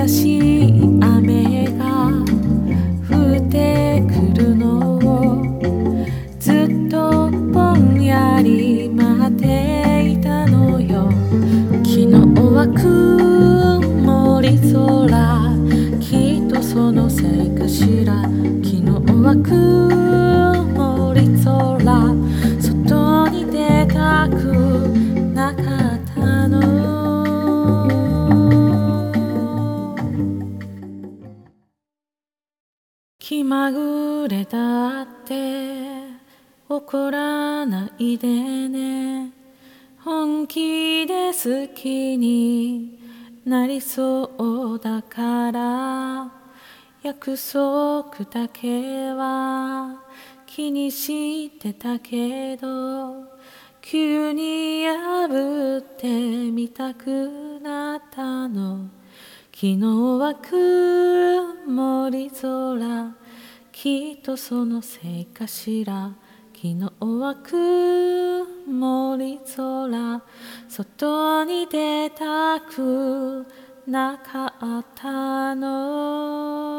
優しい雨が降ってくるのをずっとぼんやり待っていたのよ。昨日は曇り空、きっとそのせいかしら。昨日は曇り空、外に出たくなかったの。気まぐれだって怒らないでね。本気で好きになりそうだから、約束だけは気にしてたけど、急に破ってみたくなったの。昨日は曇り空、きっとそのせいかしら。昨日は曇り空、外に出たくなかったの。